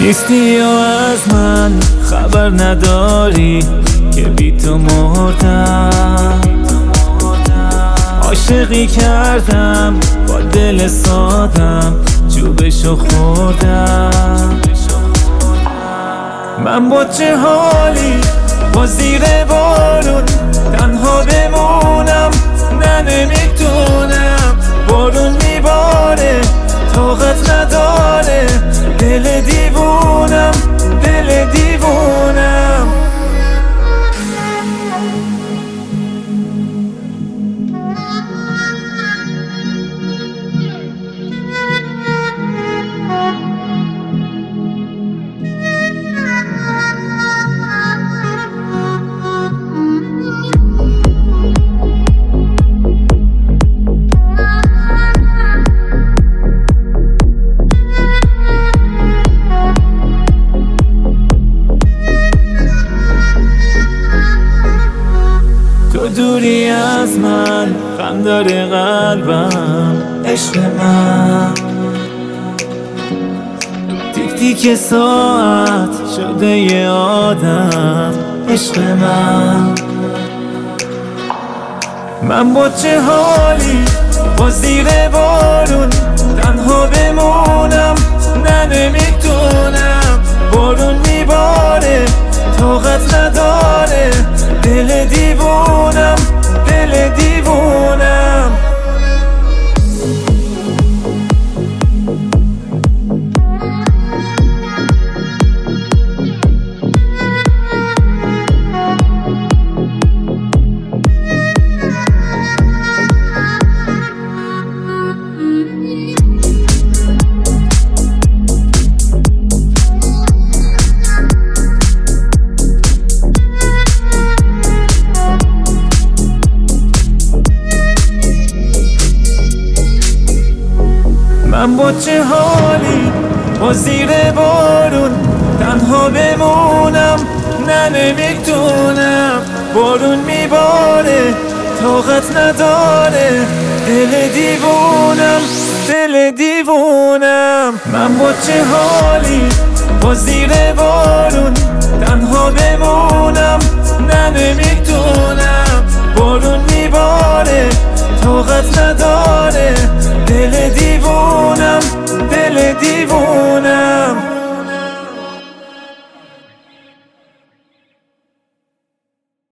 نیستی و از من خبر نداری که بی تو مردم. عاشقی کردم با دل سادم، چوبشو خوردم. من با چه حالی با زیر بارون تنها بمونم؟ نه نمیتونم، بارون میباره طاقت نداره. دل دیوونم، دل دیوونم. تو دوری از من، غم داره قلبم، عشق من. تیک تیک ساعت شده یه آدم، عشق من. من با چه حالی با زیر بارون تنها بمونم؟ نه نمیتونم، بارون میباره طاقت نداره. دل دیوونم، دل دیوونم. من با چه حالی با زیر بارون تنها بمونم؟ نه نمیتونم، بارون میباره طاقت نداره. دل دیوونم، دل دیوونم. من با چه حالی با زیر بارون تنها بمونم؟ نه نمیتونم، بارون میباره طاقت نداره. دل دیوونم، دل دیوونم.